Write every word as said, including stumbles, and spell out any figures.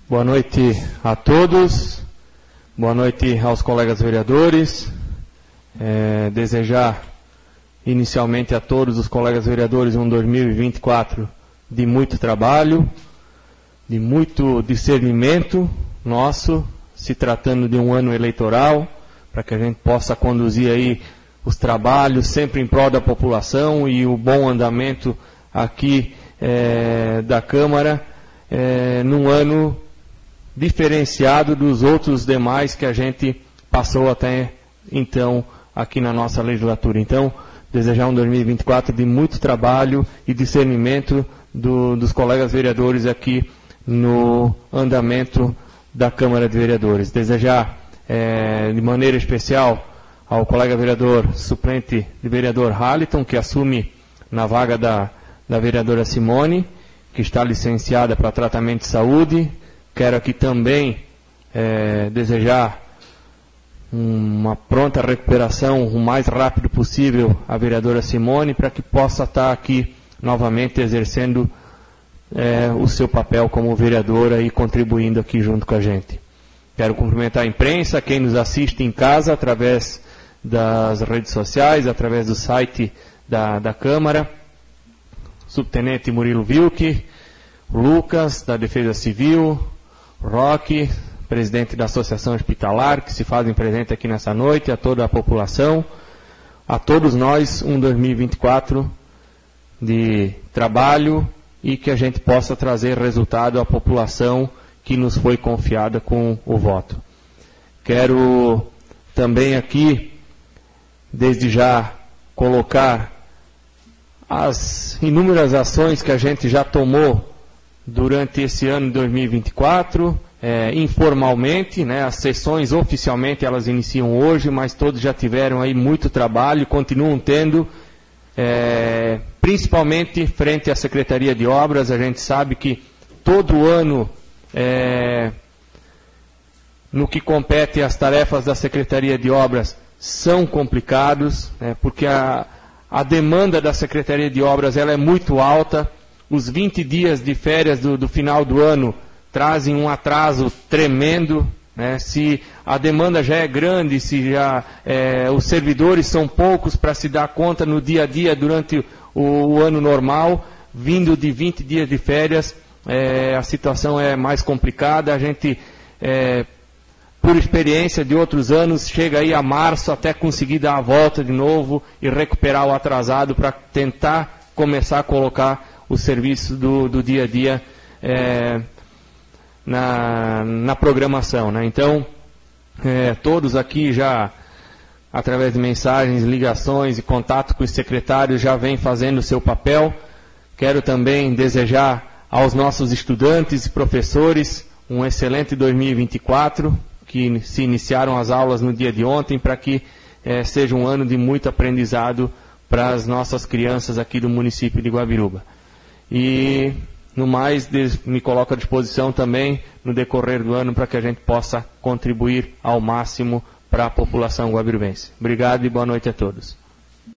Boa noite a todos, boa noite aos colegas vereadores. É, desejar inicialmente a todos os colegas vereadores um dois mil e vinte e quatro de muito trabalho, de muito discernimento nosso, se tratando de um ano eleitoral, para que a gente possa conduzir aí os trabalhos sempre em prol da população e o bom andamento aqui é, da Câmara, é, num ano diferenciado dos outros demais que a gente passou até então aqui na nossa legislatura. Então, desejar um dois mil e vinte e quatro de muito trabalho e discernimento do, dos colegas vereadores aqui no andamento da Câmara de Vereadores. Desejar é, de maneira especial ao colega vereador suplente de vereador Haliton, que assume na vaga da, da vereadora Simone, que está licenciada para tratamento de saúde. Quero aqui também é, desejar uma pronta recuperação o mais rápido possível à vereadora Simone, para que possa estar aqui novamente exercendo é, o seu papel como vereadora e contribuindo aqui junto com a gente. Quero cumprimentar a imprensa, quem nos assiste em casa através das redes sociais, através do site da, da Câmara, subtenente Murilo Vilke, Lucas, da Defesa Civil, Roque, presidente da Associação Hospitalar, que se fazem presente aqui nessa noite, a toda a população, a todos nós, um dois mil e vinte e quatro de trabalho e que a gente possa trazer resultado à população que nos foi confiada com o voto. Quero também aqui, desde já, colocar as inúmeras ações que a gente já tomou durante esse ano de dois mil e vinte e quatro, é, informalmente, né, as sessões oficialmente elas iniciam hoje, mas todos já tiveram aí muito trabalho, continuam tendo, é, principalmente frente à Secretaria de Obras. A gente sabe que todo ano, é, no que compete às tarefas da Secretaria de Obras, são complicados, né, porque a, a demanda da Secretaria de Obras ela é muito alta. Os vinte dias de férias do, do final do ano trazem um atraso tremendo, né? Se a demanda já é grande, se já é, os servidores são poucos para se dar conta no dia a dia durante o, o ano normal, vindo de vinte dias de férias, é, a situação é mais complicada. A gente, é, por experiência de outros anos, chega aí a março até conseguir dar a volta de novo e recuperar o atrasado para tentar começar a colocar o serviço do, do dia a dia é, na, na programação, né? Então, é, todos aqui já, através de mensagens, ligações e contato com os secretários, já vêm fazendo o seu papel. Quero também desejar aos nossos estudantes e professores um excelente dois mil e vinte e quatro, que se iniciaram as aulas no dia de ontem, para que é, seja um ano de muito aprendizado para as nossas crianças aqui do município de Guabiruba. E, no mais, me coloco à disposição também no decorrer do ano para que a gente possa contribuir ao máximo para a população guabirubense. Obrigado e boa noite a todos.